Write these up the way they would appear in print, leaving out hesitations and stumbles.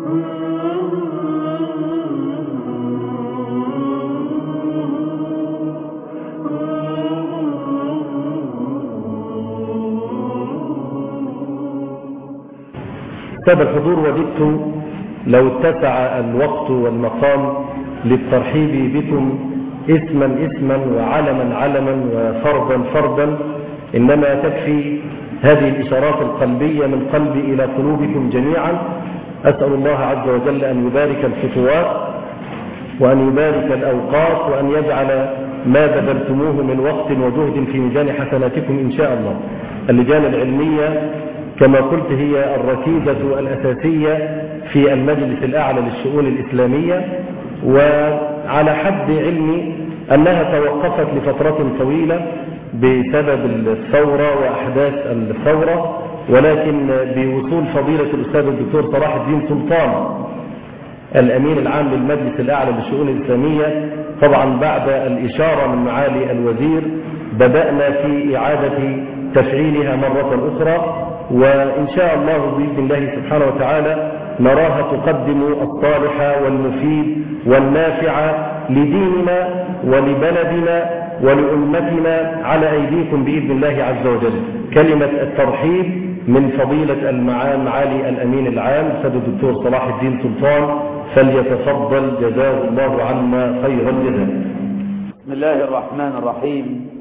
سادة الحضور، وددت لو اتسع الوقت والمقام للترحيب بكم اسما وعلما علما وفردا فردا، إنما تكفي هذه الإشارات القلبية من قلبي إلى قلوبكم جميعا. أسأل الله عز وجل أن يبارك الخطوات وأن يبارك الأوقات وأن يجعل ما بذلتموه من وقت وجهد في ميزان حسناتكم إن شاء الله. اللجان العلمية كما قلت هي الركيزة الأساسية في المجلس الأعلى للشؤون الإسلامية، وعلى حد علمي أنها توقفت لفترة طويلة بسبب الثورة وأحداث الثورة، ولكن بوصول فضيلة الأستاذ الدكتور صلاح الدين سلطان الأمين العام للمجلس الأعلى للشؤون الإسلامية، طبعا بعد الإشارة من معالي الوزير بدأنا في إعادة تفعيلها مرة أخرى، وإن شاء الله بإذن الله سبحانه وتعالى نراها تقدم الصالح والمفيد والنافع لديننا ولبلدنا ولأمتنا على أيديكم بإذن الله عز وجل. كلمة الترحيب من فضيلة معالي الأمين العام الأستاذ الدكتور صلاح الدين سلطان، فليتفضل جزاه الله عنا خير الجزاء. بسم الله الرحمن الرحيم.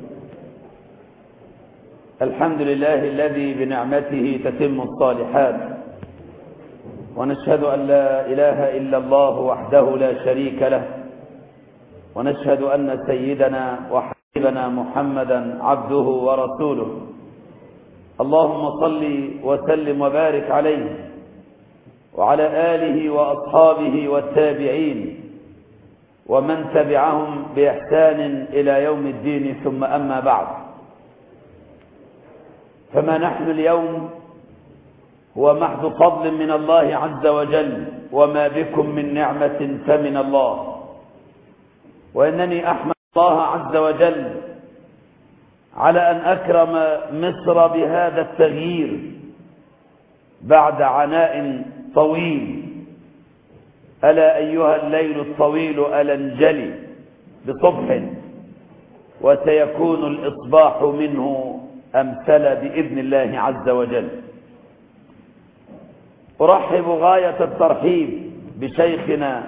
الحمد لله الذي بنعمته تتم الصالحات، ونشهد أن لا إله إلا الله وحده لا شريك له، ونشهد أن سيدنا وحبيبنا محمدا عبده ورسوله. اللهم صل وسلم وبارك عليه وعلى آله وأصحابه والتابعين ومن تبعهم بإحسان إلى يوم الدين، ثم أما بعد، فما نحن اليوم هو محض فضل من الله عز وجل، وما بكم من نعمة فمن الله. وإنني أحمد الله عز وجل على أن أكرم مصر بهذا التغيير بعد عناء طويل. ألا أيها الليل الطويل ألا انجلي بصبح، وسيكون الإصباح منه أمثل بإذن الله عز وجل. أرحب غاية الترحيب بشيخنا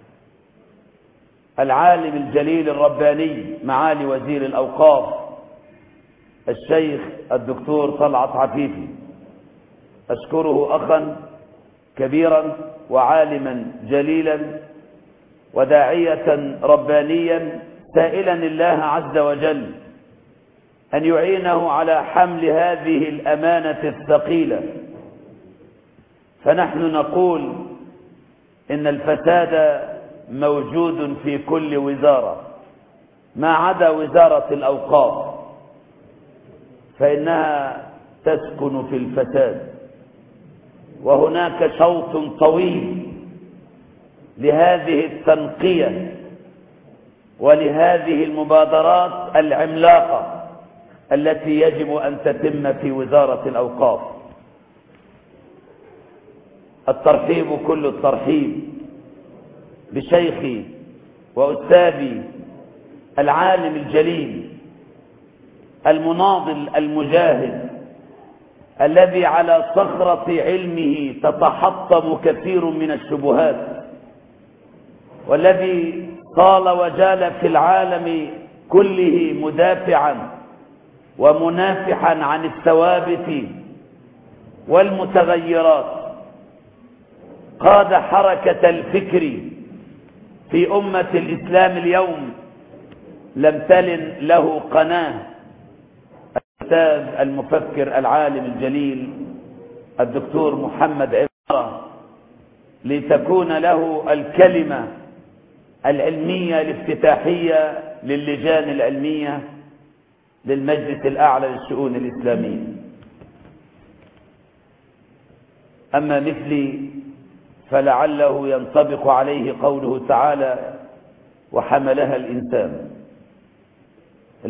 العالم الجليل الرباني معالي وزير الأوقاف الشيخ الدكتور طلعت عفيفي. أشكره أخا كبيرا وعالما جليلا وداعية ربانيا، سائلا الله عز وجل أن يعينه على حمل هذه الأمانة الثقيلة. فنحن نقول إن الفساد موجود في كل وزارة ما عدا وزارة الأوقاف، فإنها تسكن في الفساد. وهناك شوط طويل لهذه التنقية ولهذه المبادرات العملاقة التي يجب أن تتم في وزارة الأوقاف. الترحيب كل الترحيب بشيخي وأستاذي العالم الجليل المناضل المجاهد الذي على صخرة علمه تتحطم كثير من الشبهات، والذي طال وجال في العالم كله مدافعا ومنافحا عن الثوابت والمتغيرات. قاد حركة الفكر في أمة الإسلام اليوم لم تلن له قناة. الأستاذ المفكر العالم الجليل الدكتور محمد عمارة، لتكون له الكلمة العلمية الافتتاحية للجان العلمية للمجلس الأعلى للشؤون الإسلامية. أما مثلي فلعله ينطبق عليه قوله تعالى: وحملها الإنسان.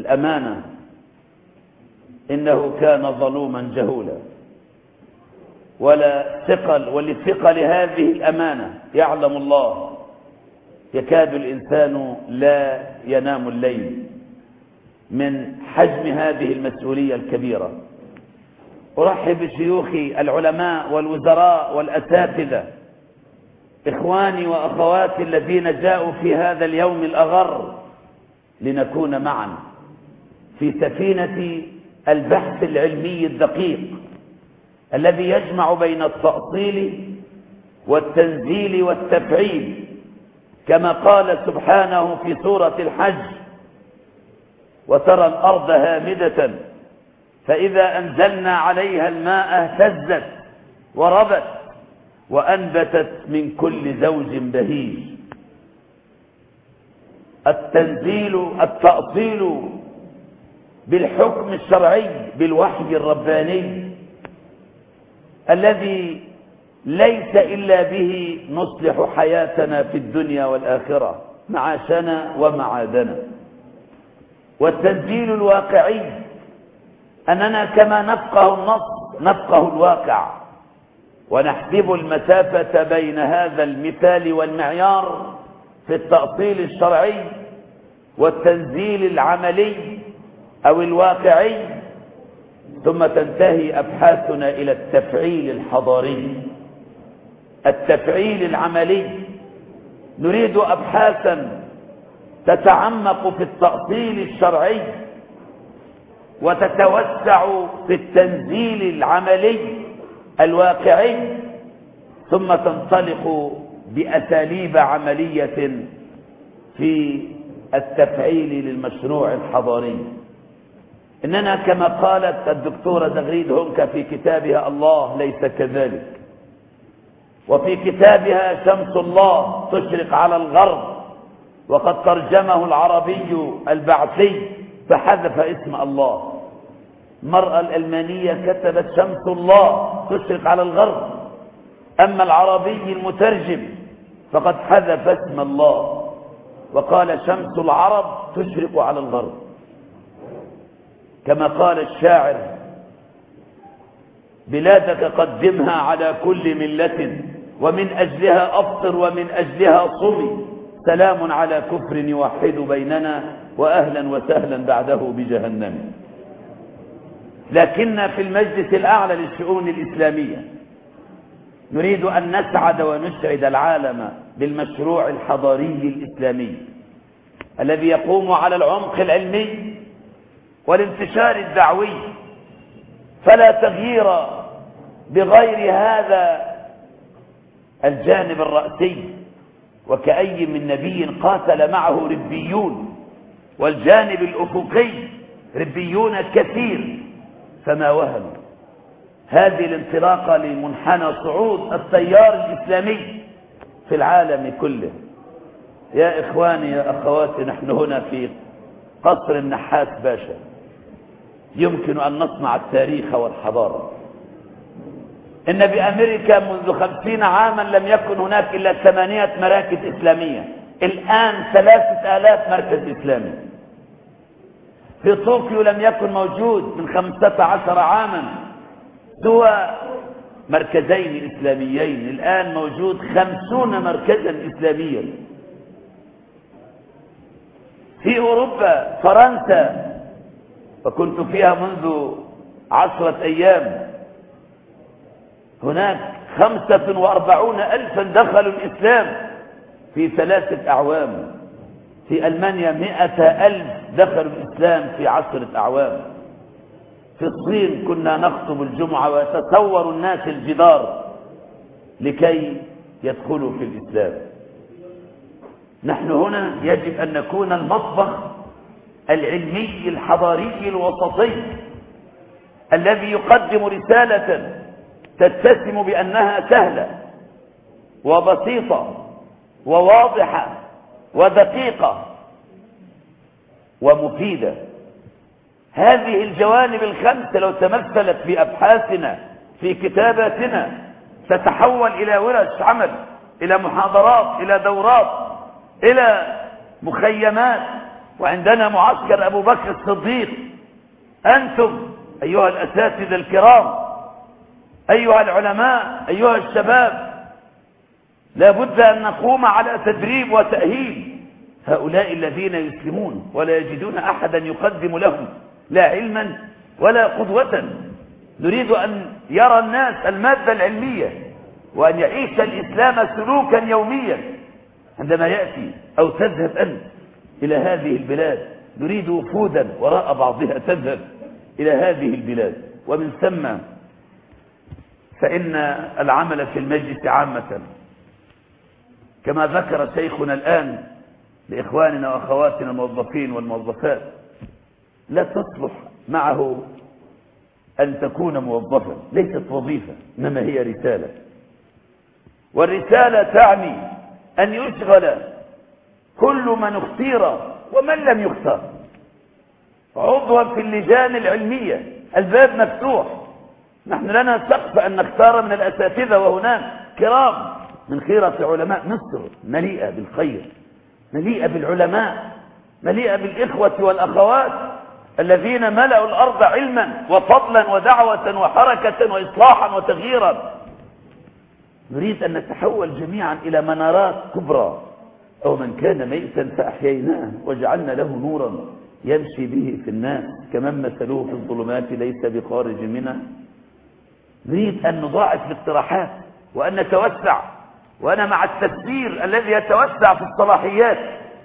الأمانة إنه كان ظلوما جهولا. ولا ثقل، ولثقل هذه الأمانة يعلم الله يكاد الإنسان لا ينام الليل من حجم هذه المسؤولية الكبيرة. أرحب بشيوخي العلماء والوزراء والأساتذة، إخواني وأخواتي الذين جاءوا في هذا اليوم الأغر لنكون معا في سفينة البحث العلمي الدقيق الذي يجمع بين التأصيل والتنزيل والتفعيل، كما قال سبحانه في سورة الحج: وترى الأرض هامدة فإذا أنزلنا عليها الماء اهتزت وربت وأنبتت من كل زوج بهيج. التأصيل بالحكم الشرعي بالوحي الرباني الذي ليس إلا به نصلح حياتنا في الدنيا والآخرة، معاشنا ومعادنا. والتنزيل الواقعي أننا كما نفقه النص نفقه الواقع، ونحسب المسافة بين هذا المثال والمعيار في التأصيل الشرعي والتنزيل العملي أو الواقعي، ثم تنتهي أبحاثنا إلى التفعيل الحضاري، التفعيل العملي. نريد أبحاثا تتعمق في التأصيل الشرعي وتتوسع في التنزيل العملي الواقعي، ثم تنطلق بأساليب عملية في التفعيل للمشروع الحضاري. إننا كما قالت الدكتورة زغريد هونكا في كتابها الله ليس كذلك، وفي كتابها شمس الله تشرق على الغرب، وقد ترجمه العربي البعثي فحذف اسم الله. المرأة الألمانية كتبت شمس الله تشرق على الغرب، أما العربي المترجم فقد حذف اسم الله وقال شمس العرب تشرق على الغرب. كما قال الشاعر: بلادك قدمها على كل ملة، ومن أجلها أفطر ومن أجلها صمي، سلام على كفر يوحد بيننا، وأهلا وسهلا بعده بجهنم. لكن في المجلس الأعلى للشؤون الإسلامية نريد أن نسعد ونسعد العالم بالمشروع الحضاري الإسلامي الذي يقوم على العمق العلمي والانتشار الدعوي، فلا تغيير بغير هذا الجانب الرأسي. وكأي من نبي قاتل معه ربيون، والجانب الأفقي ربيون كثير فما وهنوا. هذه الانطلاقة لمنحنى صعود التيار الإسلامي في العالم كله. يا إخواني يا أخواتي، نحن هنا في قصر النحاس باشا، يمكن أن نصنع التاريخ والحضارة. إن بأمريكا منذ 50 عاما لم يكن هناك إلا 8 مراكز إسلامية، الآن 3000 مركز إسلامي. في طوكيو لم يكن موجود من 15 عاما سوى مركزين إسلاميين، الآن موجود 50 مركزا إسلاميا. في أوروبا فرنسا، وكنت فيها منذ 10 أيام، هناك 45,000 دخلوا الإسلام في 3 أعوام. في ألمانيا 100,000 دخلوا الإسلام في 10 أعوام. في الصين كنا نخطب الجمعة ويتصور الناس الجدار لكي يدخلوا في الإسلام. نحن هنا يجب أن نكون المطبخ العلمي الحضاري الوسطي الذي يقدم رسالة تتسم بأنها سهلة وبسيطة وواضحة ودقيقة ومفيدة. هذه الجوانب الخمسة لو تمثلت في أبحاثنا في كتاباتنا تتحول إلى ورش عمل، إلى محاضرات، إلى دورات، إلى مخيمات. وعندنا معسكر أبو بكر الصديق. أنتم أيها الأساتذة الكرام أيها العلماء، أيها الشباب، لا بد أن نقوم على تدريب وتأهيل هؤلاء الذين يسلمون ولا يجدون أحدا يقدم لهم لا علما ولا قدوة. نريد أن يرى الناس المادة العلمية وأن يعيش الإسلام سلوكا يوميا. عندما يأتي أو تذهب أنت إلى هذه البلاد، نريد وفودا وراء بعضها تذهب إلى هذه البلاد، ومن ثم فإن العمل في المجلس عامة كما ذكر شيخنا الآن لإخواننا وأخواتنا الموظفين والموظفات، لا تصلح معه أن تكون موظفا، ليست وظيفة إنما هي رسالة، والرسالة تعني أن يشغل كل من اختير ومن لم يختار عضوا في اللجان العلمية. الباب مفتوح، نحن لنا سقف أن نختار من الأساتذة، وهناك كرام من خيرة علماء مصر مليئة بالخير، مليئة بالعلماء، مليئة بالإخوة والأخوات الذين ملأوا الأرض علما وفضلا ودعوة وحركة وإصلاحا وتغييرا. نريد أن نتحول جميعا إلى منارات كبرى. أو من كان ميتا فأحييناه وجعلنا له نورا يمشي به في الناس كمن مثلوه في الظلمات ليس بخارج منها. نريد أن نضاعف الاقتراحات وأن نتوسع، وأنا مع التفسير الذي يتوسع في الصلاحيات.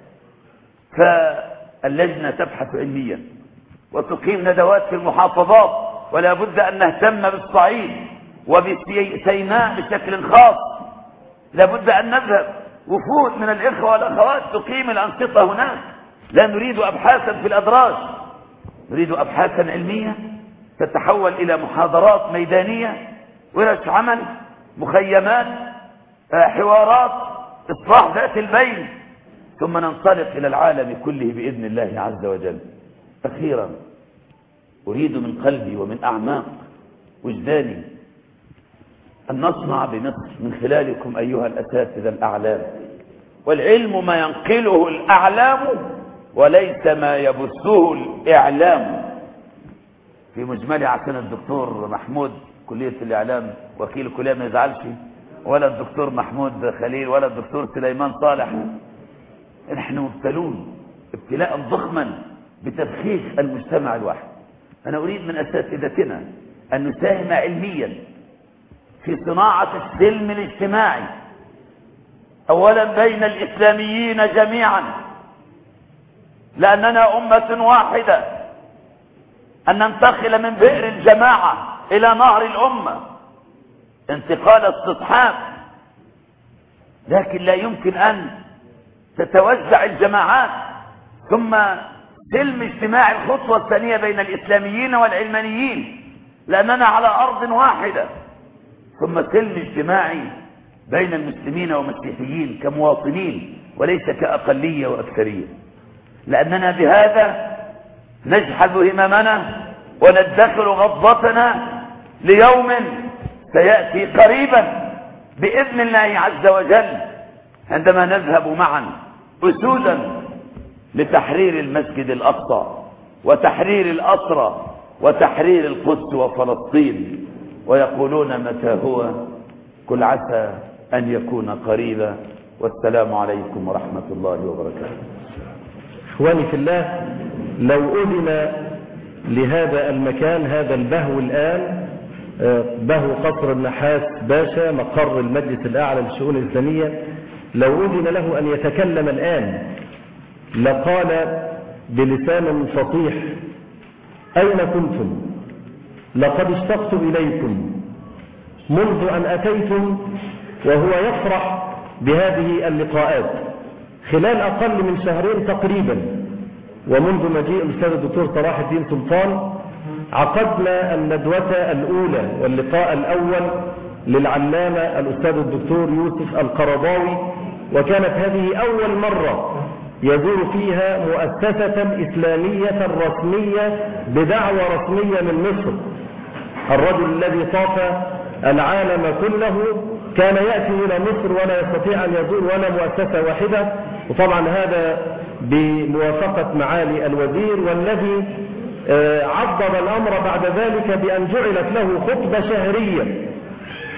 فاللجنة تبحث علميا وتقيم ندوات في المحافظات، ولا بد أن نهتم بالصعيد وبسيناء بشكل خاص. لا بد أن نذهب وفود من الإخوة والأخوات تقيم الأنشطة هناك. لا نريد أبحاثا في الأدراج، نريد أبحاثا علمية تتحول إلى محاضرات ميدانية، ورش عمل، مخيمات، حوارات، إصلاح ذات البين، ثم ننطلق إلى العالم كله بإذن الله عز وجل. أخيرا أريد من قلبي ومن أعماق وجداني أن نصنع بمصر من خلالكم أيها الأساتذة الأعلام، والعلم ما ينقله الأعلام وليس ما يبثه الإعلام. في مجملي عشان الدكتور محمود كلية الإعلام وكيل الكلية ما يزعلش، ولا الدكتور محمود خليل ولا الدكتور سليمان صالح، نحن مبتلون ابتلاء ضخما بتبخيخ المجتمع الواحد. أنا أريد من أساتذتنا أن نساهم علميا في صناعة السلم الاجتماعي، أولا بين الإسلاميين جميعا، لأننا أمة واحدة، أن ننتقل من بئر الجماعة إلى نهر الأمة، انتقال استصحاب. لكن لا يمكن أن تتوزع الجماعات ثم سلم اجتماعي الخطوة الثانية بين الإسلاميين والعلمانيين، لأننا على أرض واحدة، ثم سلم اجتماعي بين المسلمين والمسيحيين كمواطنين وليس كأقلية وأكثرية، لأننا بهذا نجحذ هممنا وندخر غضتنا ليوم سيأتي قريبا بإذن الله عز وجل، عندما نذهب معا أسودا لتحرير المسجد الأقصى وتحرير الأسرى وتحرير القدس وفلسطين، ويقولون متى هو؟ قل عسى أن يكون قريبا. والسلام عليكم ورحمة الله وبركاته. إخواني في الله، لو أذن لهذا المكان، هذا البهو الآن، بهو قصر النحاس باشا مقر المجلس الأعلى للشؤون الإسلامية، لو أذن له أن يتكلم الآن لقال بلسان فصيح: أين كنتم؟ لقد اشتقت إليكم منذ أن أتيتم. وهو يفرح بهذه اللقاءات خلال أقل من شهرين تقريبا، ومنذ مجيء الأستاذ الدكتور صلاح الدين سلطان عقدنا الندوة الأولى واللقاء الأول للعلامة الأستاذ الدكتور يوسف القرضاوي، وكانت هذه أول مرة يزور فيها مؤسسة إسلامية رسمية بدعوة رسمية من مصر. الرجل الذي طاف العالم كله كان يأتي إلى مصر ولا يستطيع أن يزور ولا مؤسسة واحدة، وطبعا هذا بموافقة معالي الوزير، والذي عضد الأمر بعد ذلك بأن جعلت له خطبة شهرية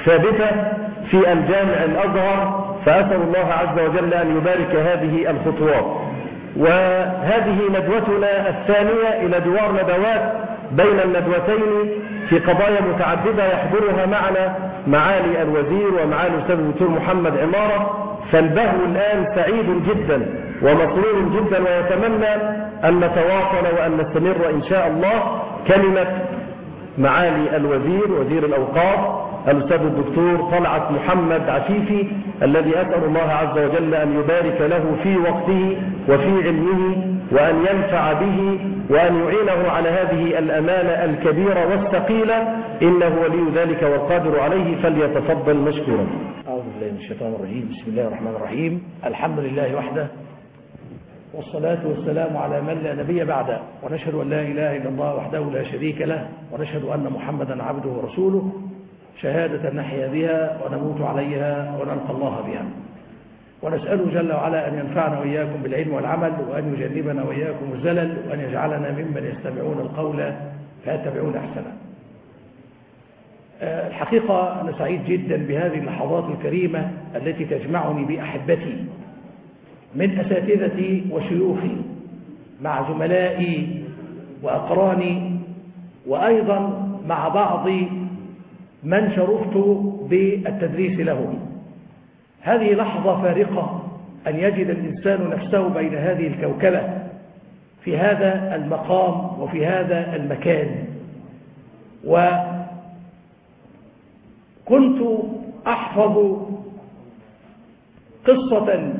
ثابتة في الجامع الأزهر، فأسأل الله عز وجل أن يبارك هذه الخطوات. وهذه ندوتنا الثانية إلى دوار ندوات بين الندوتين في قضايا متعددة يحضرها معنا معالي الوزير ومعالي الأستاذ الدكتور محمد عمارة. فالبهو الآن سعيد جدا ومسرور جدا، ويتمنى أن نتواصل وأن نستمر إن شاء الله. كلمة معالي الوزير وزير الأوقاف الأستاذ الدكتور طلعت محمد عفيفي، الذي أسأل الله عز وجل أن يبارك له في وقته وفي علمه، وأن ينفع به، وأن يعينه على هذه الأمانة الكبيرة والثقيلة، إنه ولي ذلك والقادر عليه. فليتفضل مشكورا. أعوذ بالله من الشيطان الرجيم. بسم الله الرحمن الرحيم. الحمد لله وحده، والصلاة والسلام على من لا نبي بعده، ونشهد أن لا إله إلا الله وحده لا شريك له، ونشهد أن محمدا عبده ورسوله، شهادة نحيا بها ونموت عليها ونلقى الله بها. ونسأله جل وعلا أن ينفعنا وإياكم بالعلم والعمل، وأن يجنبنا وإياكم الزلل، وأن يجعلنا ممن يستمعون القول فيتبعون أحسنه. الحقيقة أنا سعيد جدا بهذه اللحظات الكريمة التي تجمعني بأحبتي من أساتذتي وشيوخي، مع زملائي وأقراني، وأيضا مع بعض من شرفت بالتدريس لهم. هذه لحظة فارقة أن يجد الإنسان نفسه بين هذه الكوكبة في هذا المقام وفي هذا المكان. وكنت أحفظ قصة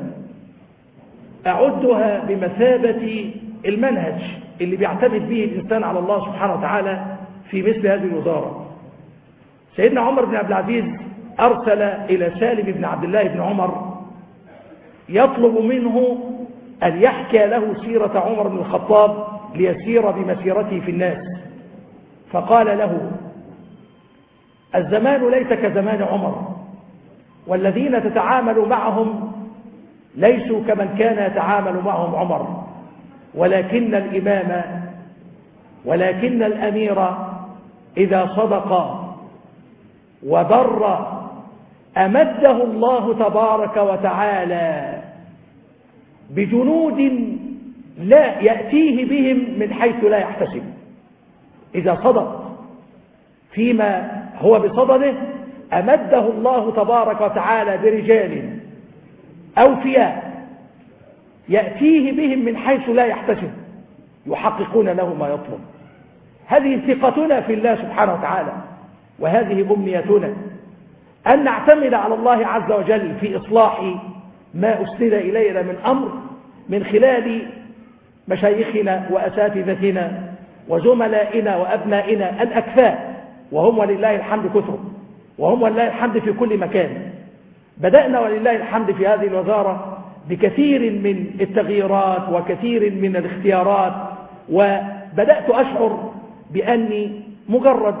أعدها بمثابة المنهج اللي بيعتمد به الإنسان على الله سبحانه وتعالى في مثل هذه الوزارة. سيدنا عمر بن عبد العزيز أرسل إلى سالم بن عبد الله بن عمر يطلب منه أن يحكي له سيرة عمر بن الخطاب ليسير بمسيرته في الناس. فقال له: الزمان ليس كزمان عمر، والذين تتعامل معهم ليسوا كمن كان يتعامل معهم عمر، ولكن الأمير إذا صدق وبر أمده الله تبارك وتعالى بجنود لا يأتيه بهم من حيث لا يحتسب. إذا صدق فيما هو بصدده أمده الله تبارك وتعالى برجال أوفياء يأتيه بهم من حيث لا يحتسب، يحققون له ما يطلب. هذه ثقتنا في الله سبحانه وتعالى، وهذه أمنيتنا أن نعتمد على الله عز وجل في إصلاح ما أسند إلينا من أمر من خلال مشايخنا وأساتذتنا وزملائنا وأبنائنا الأكفاء، وهم ولله الحمد كثر، وهم ولله الحمد في كل مكان. بدأنا ولله الحمد في هذه الوزارة بكثير من التغييرات وكثير من الاختيارات، وبدأت أشعر بأني مجرد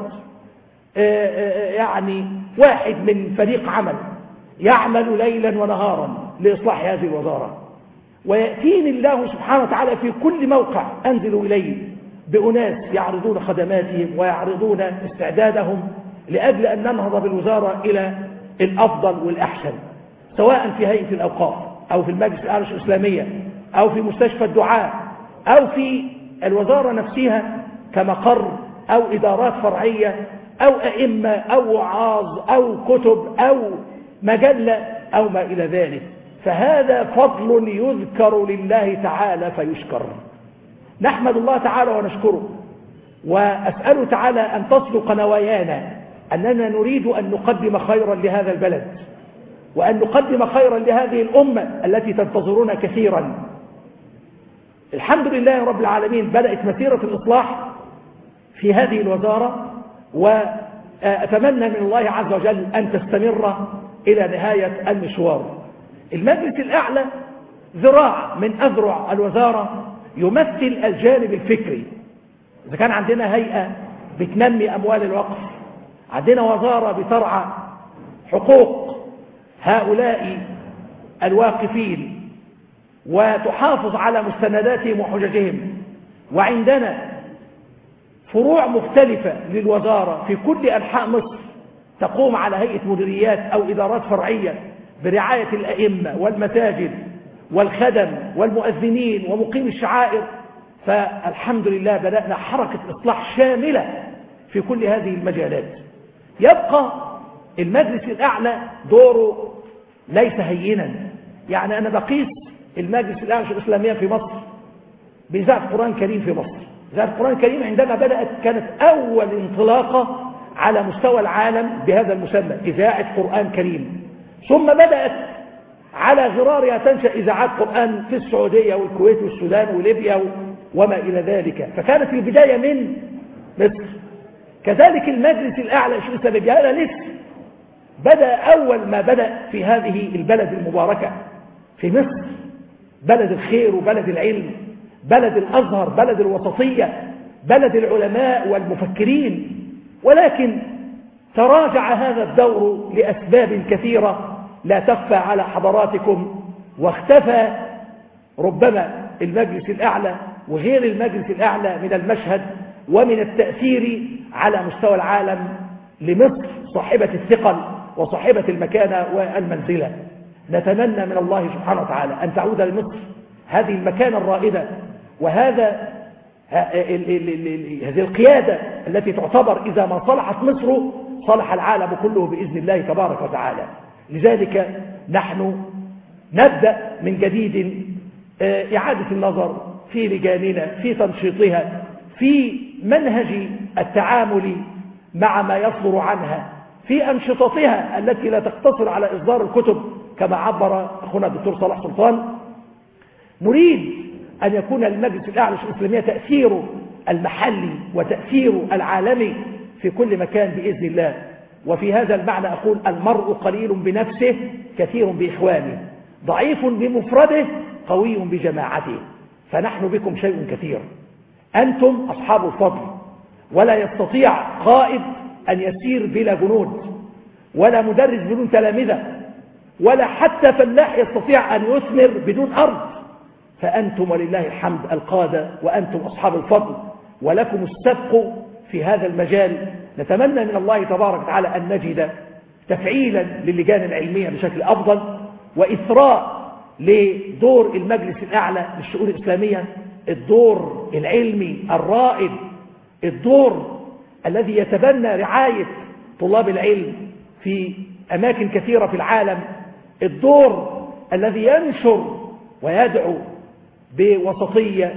يعني واحد من فريق عمل يعمل ليلا ونهارا لإصلاح هذه الوزارة. ويأتيني الله سبحانه وتعالى في كل موقع أنزل إليه بأناس يعرضون خدماتهم ويعرضون استعدادهم لأجل أن ننهض بالوزارة إلى الأفضل والأحسن، سواء في هيئة الأوقاف أو في المجلس الأعلى الإسلامية أو في مستشفى الدعاء أو في الوزارة نفسها كمقر أو إدارات فرعية أو أئمة أو وعاظ أو كتب أو مجلة أو ما إلى ذلك. فهذا فضل يذكر لله تعالى فيشكر. نحمد الله تعالى ونشكره، وأسأله تعالى أن تصدق نوايانا أننا نريد أن نقدم خيرا لهذا البلد، وأن نقدم خيرا لهذه الأمة التي تنتظرنا كثيرا. الحمد لله رب العالمين بدأت مسيرة الإصلاح في هذه الوزارة، وأتمنى من الله عز وجل أن تستمر إلى نهاية المشوار. المجلس الأعلى ذراع من أذرع الوزارة يمثل الجانب الفكري. إذا كان عندنا هيئة بتنمي أموال الوقف، عندنا وزارة بترعى حقوق هؤلاء الواقفين وتحافظ على مستنداتهم وحججهم، وعندنا فروع مختلفة للوزارة في كل أنحاء مصر تقوم على هيئة مديريات أو إدارات فرعية برعاية الأئمة والمساجد والخدم والمؤذنين ومقيم الشعائر. فالحمد لله بدأنا حركة إصلاح شاملة في كل هذه المجالات. يبقى المجلس الأعلى دوره ليس هينا. يعني أنا بقيس المجلس الأعلى الإسلامية في مصر بإذاعة القرآن الكريم في مصر. إذاعة القرآن الكريم عندما بدأت كانت أول انطلاقة على مستوى العالم بهذا المسمى، إذاعة قرآن كريم. ثم بدأت على غرارها تنشأ إذاعات قرآن في السعودية والكويت والسودان وليبيا وما إلى ذلك. فكانت البداية من مصر. كذلك المجلس الأعلى الإسلامي هذا لسه بدأ أول ما بدأ في هذه البلد المباركة في مصر، بلد الخير وبلد العلم، بلد الأزهر، بلد الوسطية، بلد العلماء والمفكرين. ولكن تراجع هذا الدور لأسباب كثيرة لا تخفى على حضراتكم، واختفى ربما المجلس الأعلى وغير المجلس الأعلى من المشهد ومن التأثير على مستوى العالم لمصر صاحبة الثقل وصاحبة المكانة والمنزلة. نتمنى من الله سبحانه وتعالى أن تعود لمصر هذه المكانة الرائدة وهذا هذه القيادة التي تعتبر إذا ما صلحت مصر صلح العالم كله بإذن الله تبارك وتعالى. لذلك نحن نبدأ من جديد إعادة النظر في لجاننا، في تنشيطها، في منهج التعامل مع ما يصدر عنها، في أنشطتها التي لا تقتصر على إصدار الكتب كما عبر أخونا الدكتور صلاح سلطان. نريد أن يكون المجلس الأعلى الإسلامي تأثيره المحلي وتأثيره العالمي في كل مكان بإذن الله. وفي هذا المعنى أقول المرء قليل بنفسه كثير بإخوانه، ضعيف بمفرده قوي بجماعته. فنحن بكم شيء كثير، أنتم أصحاب الفضل، ولا يستطيع قائد أن يسير بلا جنود، ولا مدرس بدون تلامذة، ولا حتى فلاح يستطيع أن يثمر بدون أرض. فأنتم ولله الحمد القادة، وأنتم أصحاب الفضل، ولكم السبق في هذا المجال. نتمنى من الله تبارك وتعالى أن نجد تفعيلا للجان العلمية بشكل أفضل، وإثراء لدور المجلس الأعلى للشؤون الإسلامية، الدور العلمي الرائد، الدور الذي يتبنى رعاية طلاب العلم في أماكن كثيرة في العالم، الدور الذي ينشر ويدعو بوسطية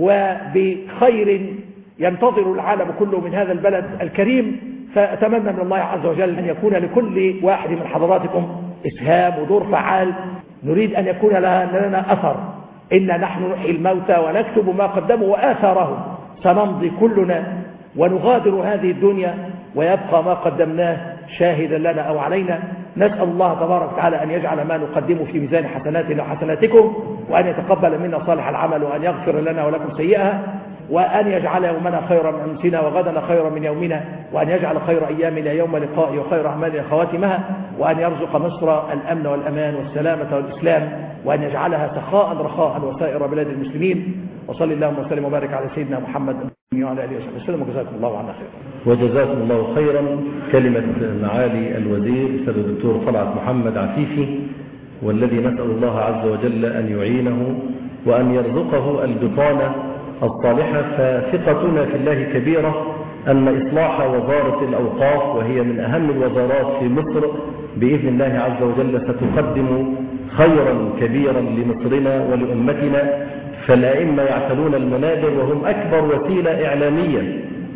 وبخير ينتظر العالم كله من هذا البلد الكريم. فأتمنى من الله عز وجل أن يكون لكل واحد من حضراتكم إسهام ودور فعال. نريد أن يكون لنا أثر. إنا نحن نحيي الموتى ونكتب ما قدموا وآثارهم، سنمضي كلنا ونغادر هذه الدنيا ويبقى ما قدمناه شاهدا لنا أو علينا. نسأل الله تبارك وتعالى أن يجعل ما نقدمه في ميزان حسناتنا وحسناتكم، وأن يتقبل منا صالح العمل، وأن يغفر لنا ولكم سيئها، وأن يجعل يومنا خيرا من أمسنا وغدنا خيرا من يومنا، وأن يجعل خير أيامنا يوم لقائه وخير أعمالنا خواتمها، وأن يرزق مصر الأمن والأمان والسلامة والإسلام، وأن يجعلها سخاء رخاء وسائر بلاد المسلمين. وصلى اللهم وسلم وبارك على سيدنا محمد وعلى آله وصحبه وسلم، وجزاكم الله عنا خيرا. وجزاكم الله خيرا. كلمة معالي الوزير الأستاذ الدكتور طلعت محمد عفيفي، والذي نسأل الله عز وجل أن يعينه وأن يرزقه البطانة الصالحة. فثقتنا في الله كبيرة أن إصلاح وزارة الأوقاف، وهي من أهم الوزارات في مصر، بإذن الله عز وجل ستقدم خيرا كبيرا لمصرنا ولأمتنا. فالأئمة يعتلون المنابر وهم أكبر وسيلة إعلامية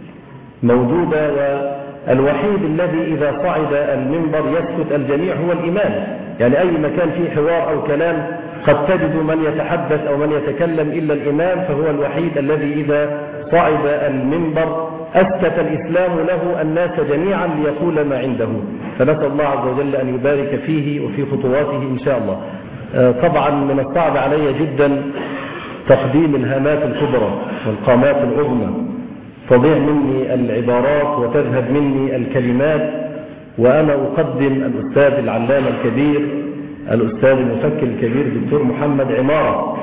موجودة، والوحيد الذي إذا صعد المنبر يسكت الجميع هو الإمام. يعني أي مكان فيه حوار أو كلام قد تجد من يتحدث أو من يتكلم إلا الإمام، فهو الوحيد الذي إذا صعد المنبر أسكت الإسلام له الناس جميعا ليقول ما عنده. فنسأل الله عز وجل أن يبارك فيه وفي خطواته إن شاء الله. طبعا من الصعب علي جدا تقديم الهامات الكبرى والقامات العظمى، تضيع مني العبارات وتذهب مني الكلمات، وأنا أقدم الأستاذ العلامة الكبير الأستاذ المفكر الكبير دكتور محمد عمارة.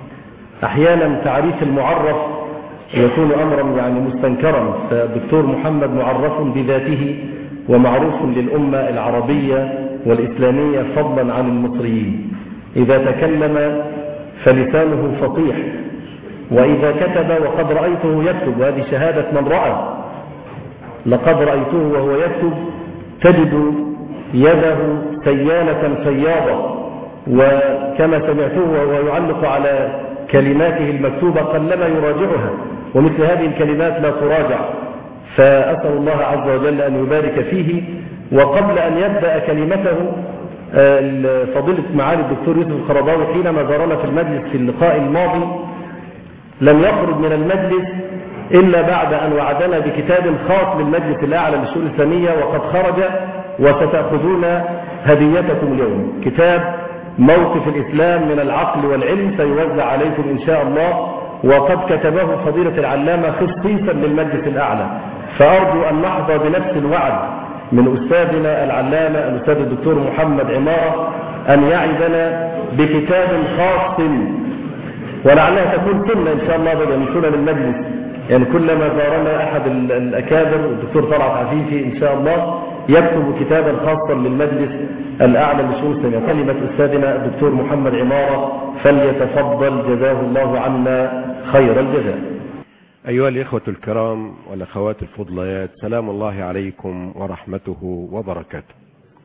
أحيانا تعريف المعرف يكون أمرا يعني مستنكرا، فالدكتور محمد معرف بذاته ومعروف للأمة العربية والإسلامية فضلا عن المصريين. إذا تكلم فلسانه فصيح، وإذا كتب وقد رأيته يكتب، وهذه شهادة من رأى، لقد رأيته وهو يكتب تجد يده سيالة فياضة، وكما سمعته وهو يعلق على كلماته المكتوبة قلما يراجعها، ومثل هذه الكلمات لا تراجع. فأسأل الله عز وجل أن يبارك فيه. وقبل أن يبدأ كلمته فضيلة معالي الدكتور يوسف القرضاوي حينما زارنا في المجلس في اللقاء الماضي لم يخرج من المجلس إلا بعد أن وعدنا بكتاب خاص للمجلس الأعلى للشؤون الإسلامية، وقد خرج وستأخذون هديتكم اليوم. كتاب موقف الإسلام من العقل والعلم سيوزع عليكم إن شاء الله، وقد كتبه فضيلة العلامة خصيصا للمجلس الأعلى. فأرجو أن نحظى بنفس الوعد من أستاذنا العلامة الأستاذ الدكتور محمد عمارة أن يعدنا بكتاب خاص، ولعلها تكون سنة إن شاء الله بدأ من سنن المجلس، يعني كلما زارنا أحد الأكابر الدكتور طلعت عفيفي إن شاء الله يكتب كتابا خاصا للمجلس الأعلى للشؤون الإسلامية. كلمة أستاذنا الدكتور محمد عمارة فليتفضل جزاه الله عنا خير الجزاء. أيها الإخوة الكرام والأخوات الفضليات، سلام الله عليكم ورحمته وبركاته.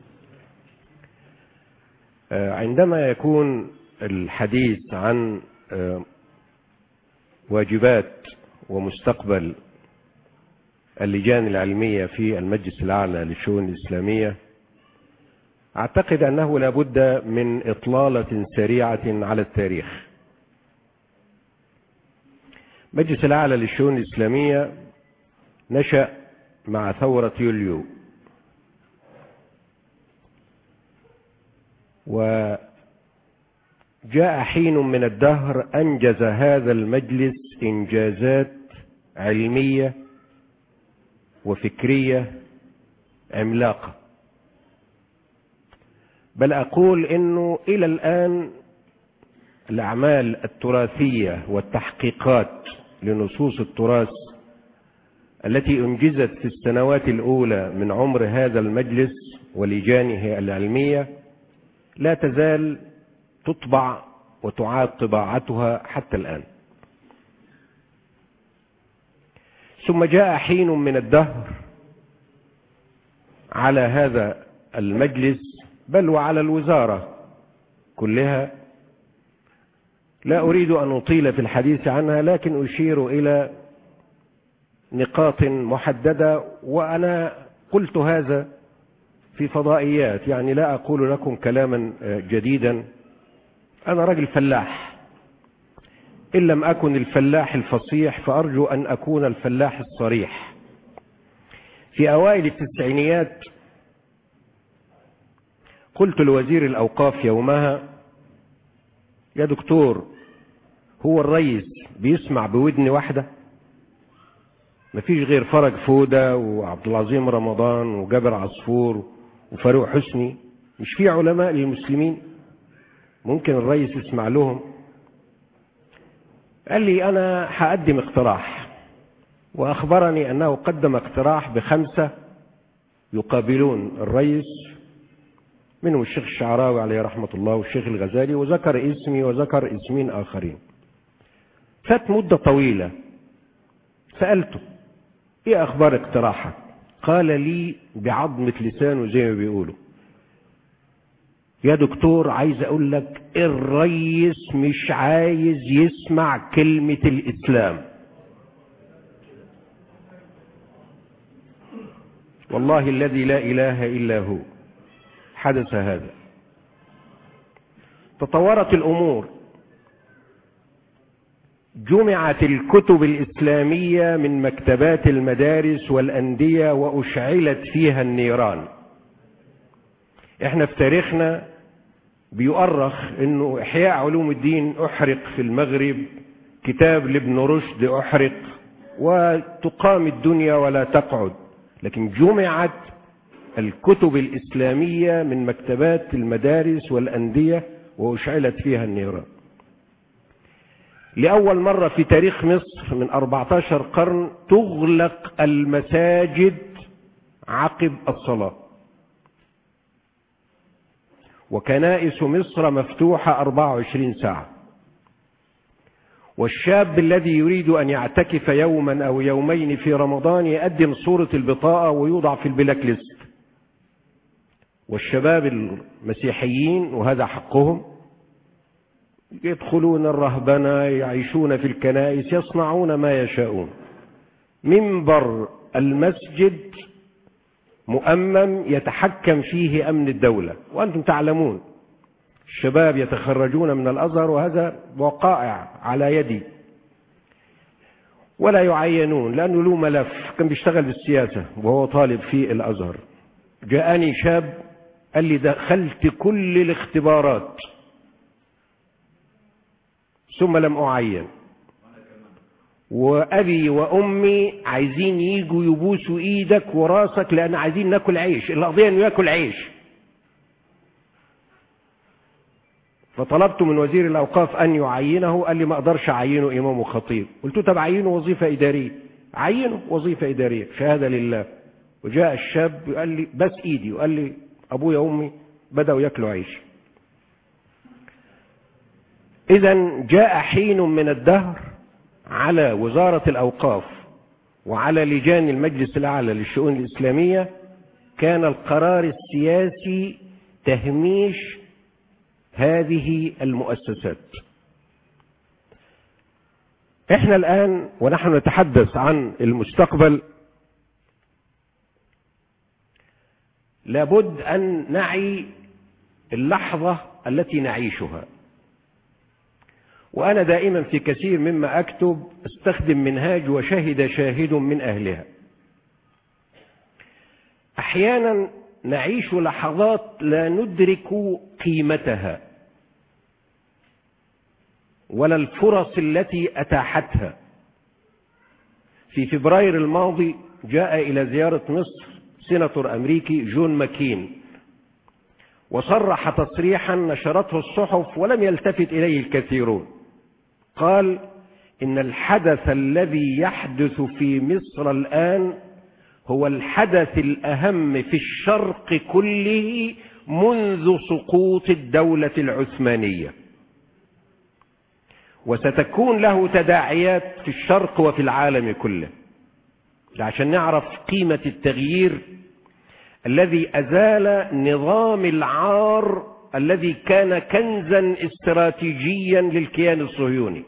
عندما يكون الحديث عن واجبات ومستقبل اللجان العلمية في المجلس الأعلى للشؤون الإسلامية، أعتقد أنه لا بد من إطلالة سريعة على التاريخ. المجلس الأعلى للشؤون الإسلامية نشأ مع ثورة يوليو، وجاء حين من الدهر أنجز هذا المجلس إنجازات علمية وفكرية عملاقة، بل أقول إنه إلى الآن الأعمال التراثية والتحقيقات لنصوص التراث التي أنجزت في السنوات الأولى من عمر هذا المجلس ولجانه العلمية لا تزال تطبع وتعاد طباعتها حتى الآن. ثم جاء حين من الدهر على هذا المجلس بل وعلى الوزارة كلها، لا أريد أن أطيل في الحديث عنها، لكن أشير إلى نقاط محددة، وأنا قلت هذا في فضائيات، يعني لا أقول لكم كلاما جديدا. أنا رجل فلاح، إن لم أكن الفلاح الفصيح فأرجو أن أكون الفلاح الصريح. في أوائل التسعينيات قلت لوزير الأوقاف يومها: يا دكتور، هو الرئيس بيسمع بودن واحدة؟ مفيش غير فرج فودة وعبد العظيم رمضان وجابر عصفور وفاروق حسني، مش في علماء للمسلمين ممكن الرئيس يسمع لهم؟ قال لي: أنا هقدم اقتراح. وأخبرني أنه قدم اقتراح ب5 يقابلون الرئيس، منهم الشيخ الشعراوي عليه رحمة الله والشيخ الغزالي، وذكر اسمي وذكر اسمين آخرين. فات مدة طويلة، سألته: إيه أخبار اقتراحك؟ قال لي بعظمة لسانه زي ما بيقولوا: يا دكتور، عايز أقول لك الرئيس مش عايز يسمع كلمة الإسلام. والله الذي لا إله إلا هو حدث هذا. تطورت الأمور، جمعت الكتب الإسلامية من مكتبات المدارس والأندية وأشعلت فيها النيران. احنا في تاريخنا بيؤرخ انه إحياء علوم الدين أحرق في المغرب، كتاب لابن رشد أحرق، وتقام الدنيا ولا تقعد. لكن جمعت الكتب الإسلامية من مكتبات المدارس والأندية وأشعلت فيها النيران. لأول مرة في تاريخ مصر من 14 قرن تغلق المساجد عقب الصلاة، وكنائس مصر مفتوحة 24 ساعة. والشاب الذي يريد أن يعتكف يوما أو يومين في رمضان يقدم صورة البطاقة ويوضع في البلاك ليست. والشباب المسيحيين وهذا حقهم يدخلون الرهبنة، يعيشون في الكنائس، يصنعون ما يشاءون. منبر المسجد مؤمم يتحكم فيه أمن الدولة، وأنتم تعلمون الشباب يتخرجون من الأزهر وهذا وقائع على يدي، ولا يعينون لأنه له ملف، كان بيشتغل بالسياسة وهو طالب في الأزهر. جاءني شاب قال لي دخلت كل الاختبارات ثم لم أعين، وأبي وأمي عايزين ييجوا يبوسوا إيدك وراسك لأن عايزين ناكل عيش، القضية إنه ياكل عيش. فطلبت من وزير الأوقاف أن يعينه، قال لي ما أقدرش أعينه إمام وخطيب. قلت طب عينه وظيفة إدارية، عينه وظيفة إدارية شهادة لله. وجاء الشاب قال لي بس إيدي، وقال لي أبويا وأمي بدأوا ياكلوا عيش. إذن جاء حين من الدهر على وزارة الأوقاف وعلى لجان المجلس الأعلى للشؤون الإسلامية كان القرار السياسي تهميش هذه المؤسسات. احنا الآن ونحن نتحدث عن المستقبل لابد أن نعي اللحظة التي نعيشها. وأنا دائما في كثير مما أكتب استخدم منهاج وشهد شاهد من أهلها. أحيانا نعيش لحظات لا ندرك قيمتها ولا الفرص التي أتاحتها. في فبراير الماضي جاء إلى زيارة مصر سيناتور أمريكي جون ماكين، وصرح تصريحا نشرته الصحف ولم يلتفت إليه الكثيرون. قال إن الحدث الذي يحدث في مصر الآن هو الحدث الأهم في الشرق كله منذ سقوط الدولة العثمانية، وستكون له تداعيات في الشرق وفي العالم كله. عشان نعرف قيمة التغيير الذي أزال نظام العار الذي كان كنزا استراتيجيا للكيان الصهيوني.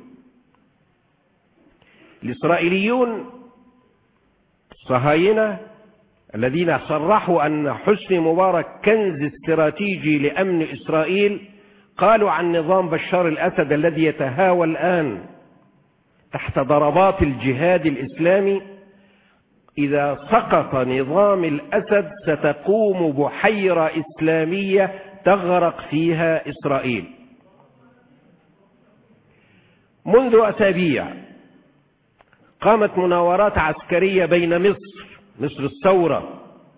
الإسرائيليون الصهاينة الذين صرحوا أن حسني مبارك كنز استراتيجي لأمن إسرائيل قالوا عن نظام بشار الأسد الذي يتهاوى الآن تحت ضربات الجهاد الإسلامي: إذا سقط نظام الأسد ستقوم بحيرة إسلامية تغرق فيها إسرائيل. منذ أسابيع قامت مناورات عسكرية بين مصر الثورة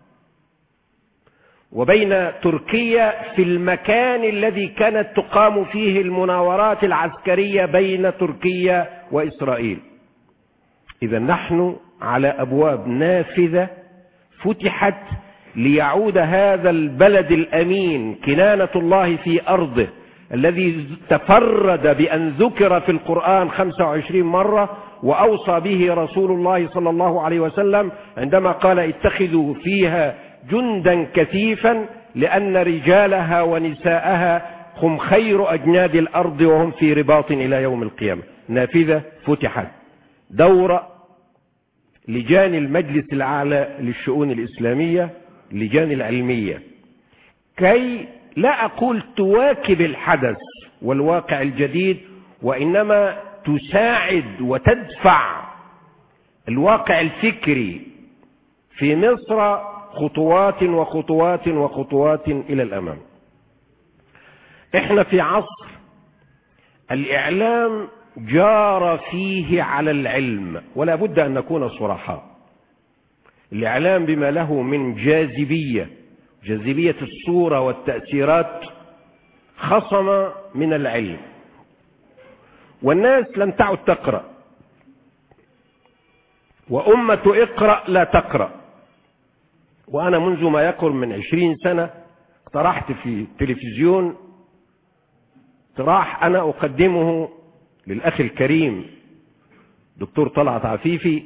وبين تركيا في المكان الذي كانت تقام فيه المناورات العسكرية بين تركيا وإسرائيل. إذا نحن على أبواب نافذة فتحت ليعود هذا البلد الأمين كنانة الله في أرضه الذي تفرد بأن ذكر في القرآن 25 مرة وأوصى به رسول الله صلى الله عليه وسلم عندما قال اتخذوا فيها جندا كثيفا لأن رجالها ونساءها هم خير أجناد الأرض وهم في رباط إلى يوم القيامة. نافذة فتحت. دورة لجان المجلس الأعلى للشؤون الإسلامية، لجان العلمية، كي لا أقول تواكب الحدث والواقع الجديد، وإنما تساعد وتدفع الواقع الفكري في مصر خطوات وخطوات وخطوات إلى الأمام. إحنا في عصر الإعلام جار فيه على العلم، ولا بد أن نكون صرحاء. الإعلام بما له من جاذبية الصورة والتأثيرات خصم من العلم، والناس لم تعد تقرأ، وأمة اقرأ لا تقرأ. وأنا منذ ما يقرب من 20 سنة اقترحت في التلفزيون اقتراح أنا أقدمه للأخ الكريم دكتور طلعت عفيفي،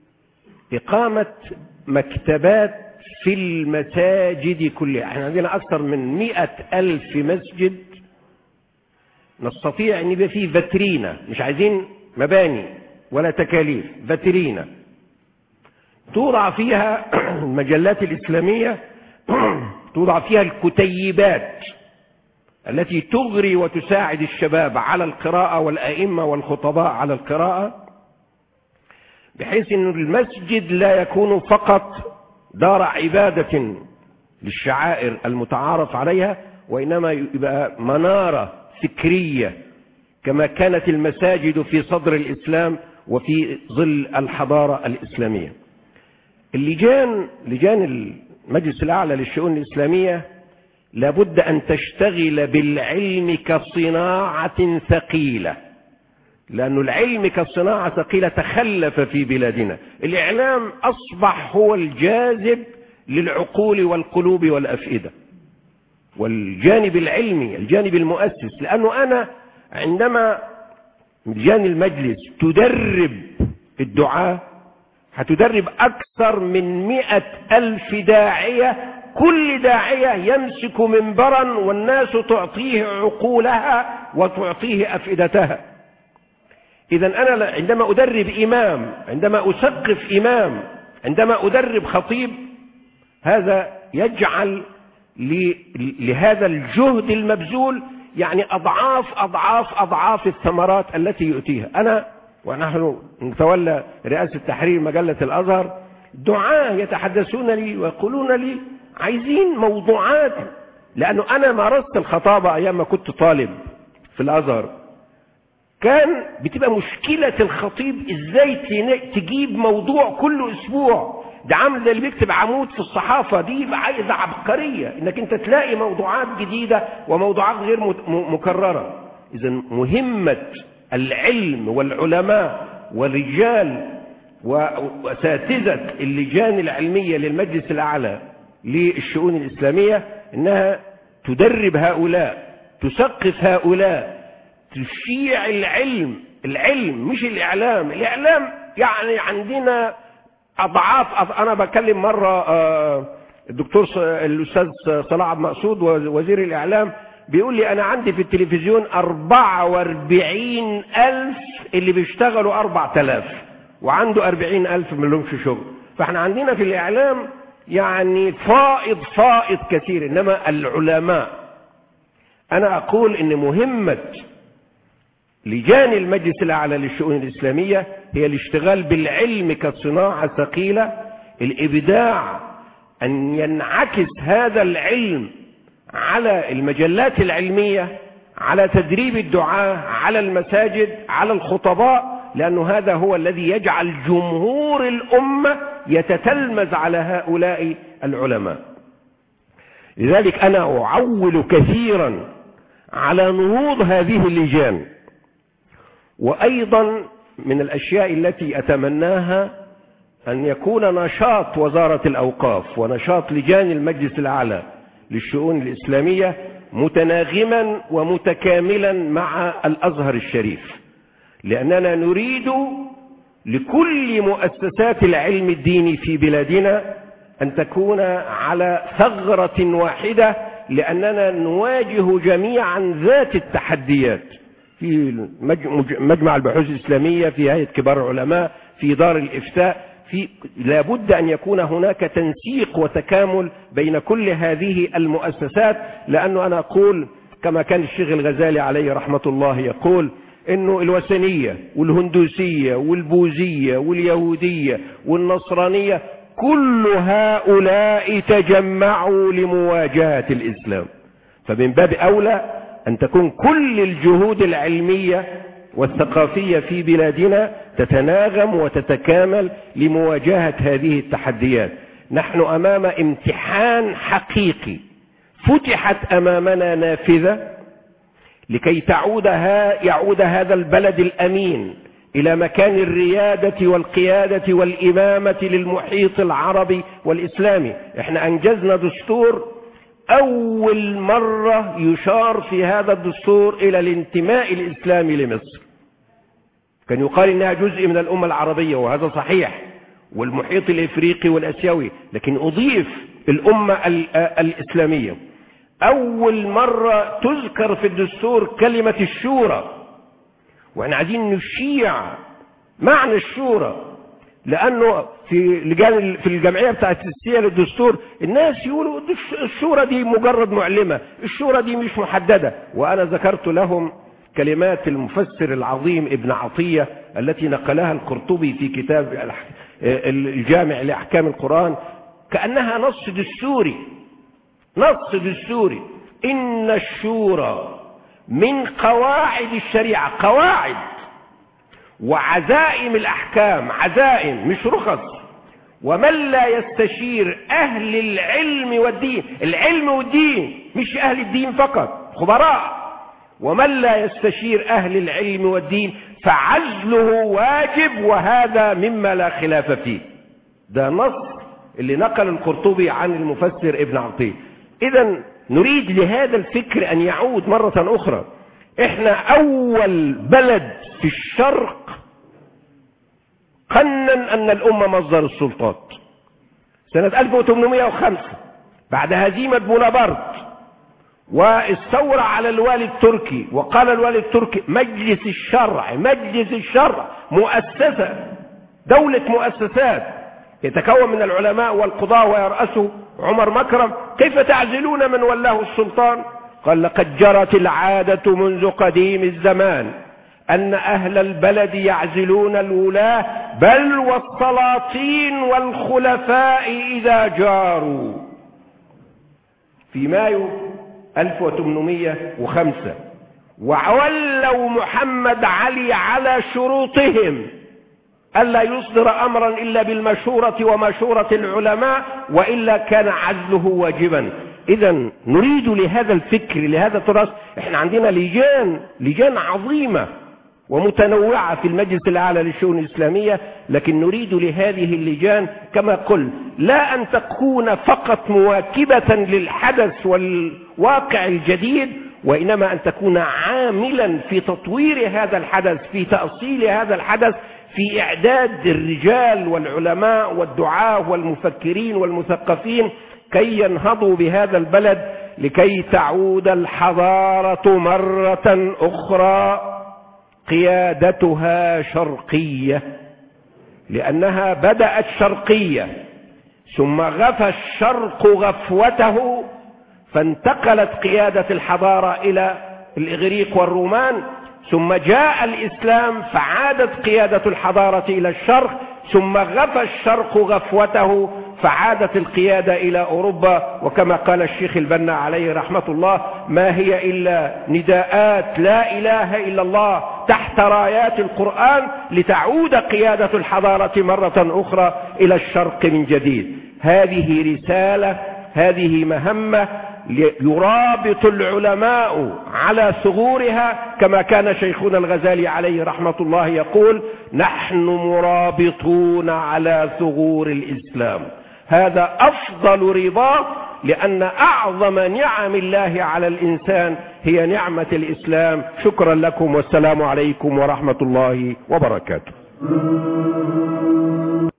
إقامة مكتبات في المساجد كلها. احنا عندنا أكثر من 100,000 مسجد، نستطيع أن يبقى فيه فاترينا، مش عايزين مباني ولا تكاليف، فاترينا توضع فيها المجلات الإسلامية، توضع فيها الكتيبات التي تغري وتساعد الشباب على القراءة والأئمة والخطباء على القراءة، بحيث أن المسجد لا يكون فقط دار عبادة للشعائر المتعارف عليها، وإنما يبقى منارة فكرية كما كانت المساجد في صدر الإسلام وفي ظل الحضارة الإسلامية. لجان المجلس الأعلى للشؤون الإسلامية لابد أن تشتغل بالعلم كصناعة ثقيلة، لأن العلم كصناعة ثقيلة تخلف في بلادنا. الإعلام أصبح هو الجاذب للعقول والقلوب والأفئدة، والجانب العلمي الجانب المؤسس، لأنه أنا عندما لجان المجلس تدرب الدعاة هتدرب أكثر من 100,000 داعية، كل داعية يمسك منبرا والناس تعطيه عقولها وتعطيه أفئدتها. إذن أنا عندما أدرب إمام، عندما أثقف إمام، عندما أدرب خطيب، هذا يجعل لهذا الجهد المبذول يعني أضعاف الثمرات التي يؤتيها. ونحن نتولى رئاسة تحرير مجلة الأزهر، دعاة يتحدثون لي ويقولون لي عايزين موضوعات، لأنه أنا مارست الخطابة أيام ما كنت طالب في الأزهر، كان بتبقى مشكلة الخطيب إزاي تجيب موضوع كل أسبوع، ده عامل زي اللي بيكتب عمود في الصحافة، دي عايزة عبقرية إنك أنت تلاقي موضوعات جديدة وموضوعات غير مكررة. إذن مهمة العلم والعلماء والرجال وأساتذة اللجان العلمية للمجلس الأعلى للشؤون الإسلامية إنها تدرب هؤلاء، تثقف هؤلاء، تشيع العلم مش الإعلام. الإعلام يعني عندنا أضعاف. أنا بكلم مرة الدكتور الأستاذ صلاح عبد المقصود وزير الإعلام، بيقول لي أنا عندي في التلفزيون 44,000 اللي بيشتغلوا 4,000 وعنده 40,000 من لهمش شغل. فاحنا عندنا في الإعلام يعني فائض كثير. إنما العلماء، أنا أقول إن مهمة لجان المجلس الأعلى للشؤون الإسلامية هي الاشتغال بالعلم كصناعة ثقيلة، الإبداع، أن ينعكس هذا العلم على المجلات العلمية، على تدريب الدعاة، على المساجد، على الخطباء، لأنه هذا هو الذي يجعل جمهور الأمة يتتلمذ على هؤلاء العلماء. لذلك أنا أعول كثيرا على نهوض هذه اللجان. وأيضا من الأشياء التي أتمناها أن يكون نشاط وزارة الأوقاف ونشاط لجان المجلس الأعلى للشؤون الإسلامية متناغما ومتكاملا مع الأزهر الشريف، لأننا نريد لكل مؤسسات العلم الديني في بلادنا أن تكون على ثغرة واحدة، لأننا نواجه جميعا ذات التحديات في مجمع البحوث الإسلامية، في هيئة كبار العلماء، في دار الإفتاء، لابد أن يكون هناك تنسيق وتكامل بين كل هذه المؤسسات. لأنه أنا أقول كما كان الشيخ الغزالي عليه رحمة الله يقول إنه الوثنية والهندوسية والبوذية واليهودية والنصرانية كل هؤلاء تجمعوا لمواجهة الإسلام. فمن باب أولى أن تكون كل الجهود العلمية والثقافية في بلادنا تتناغم وتتكامل لمواجهة هذه التحديات. نحن أمام امتحان حقيقي، فتحت أمامنا نافذة لكي يعود هذا البلد الأمين إلى مكان الريادة والقيادة والإمامة للمحيط العربي والإسلامي. احنا أنجزنا دستور أول مرة يشار في هذا الدستور إلى الانتماء الإسلامي لمصر. كان يقال إنها جزء من الأمة العربية، وهذا صحيح، والمحيط الإفريقي والأسيوي، لكن أضيف الأمة الإسلامية. أول مرة تذكر في الدستور كلمة الشورى، وإحنا عايزين نشيع معنى الشورى، لأنه في الجمعية بتاعت التأسيس للدستور الناس يقولوا الشورى دي مجرد معلمة، الشورى دي مش محددة. وأنا ذكرت لهم كلمات المفسر العظيم ابن عطية التي نقلها القرطبي في كتاب الجامع لأحكام القرآن، كأنها نص دستوري. نص دستوري: إن الشورى من قواعد الشريعة، قواعد وعزائم الأحكام، عزائم مش رخص، ومن لا يستشير أهل العلم والدين، العلم والدين مش أهل الدين فقط، خبراء، ومن لا يستشير أهل العلم والدين فعزله واجب، وهذا مما لا خلاف فيه. ده نص اللي نقل القرطبي عن المفسر ابن عطية. إذن نريد لهذا الفكر أن يعود مرة أخرى. إحنا أول بلد في الشرق قنن أن الأمة مصدر السلطات سنة 1805 بعد هزيمة بونابرت، واستولى على الوالي التركي، وقال الوالي التركي مجلس الشرع، مجلس الشرع مؤسسة، دولة مؤسسات يتكون من العلماء والقضاة ويرأسه عمر مكرم. كيف تعزلون من ولاه السلطان؟ قال لقد جرت العادة منذ قديم الزمان أن أهل البلد يعزلون الولاة، بل والسلاطين والخلفاء إذا جاروا. في مايو 1805 وولوا محمد علي على شروطهم ألا يصدر أمرا إلا بالمشورة ومشورة العلماء، وإلا كان عزله واجبا. إذن نريد لهذا الفكر، لهذا التراث، احنا عندنا لجان عظيمة ومتنوعة في المجلس الأعلى للشؤون الإسلامية، لكن نريد لهذه اللجان كما قلت لا أن تكون فقط مواكبة للحدث والواقع الجديد، وإنما أن تكون عاملا في تطوير هذا الحدث، في تأصيل هذا الحدث، في إعداد الرجال والعلماء والدعاة والمفكرين والمثقفين كي ينهضوا بهذا البلد، لكي تعود الحضارة مرة أخرى قيادتها شرقية، لأنها بدأت شرقية ثم غفى الشرق غفوته، فانتقلت قيادة الحضارة إلى الإغريق والرومان، ثم جاء الإسلام فعادت قيادة الحضارة إلى الشرق، ثم غفى الشرق غفوته فعادت القيادة إلى أوروبا. وكما قال الشيخ البنا عليه رحمة الله: ما هي إلا نداءات لا إله إلا الله تحت رايات القرآن لتعود قيادة الحضارة مرة أخرى إلى الشرق من جديد. هذه رسالة، هذه مهمة يرابط العلماء على ثغورها، كما كان شيخنا الغزالي عليه رحمة الله يقول: نحن مرابطون على ثغور الإسلام. هذا أفضل رضا، لأن أعظم نعم الله على الإنسان هي نعمة الإسلام. شكرا لكم، والسلام عليكم ورحمة الله وبركاته.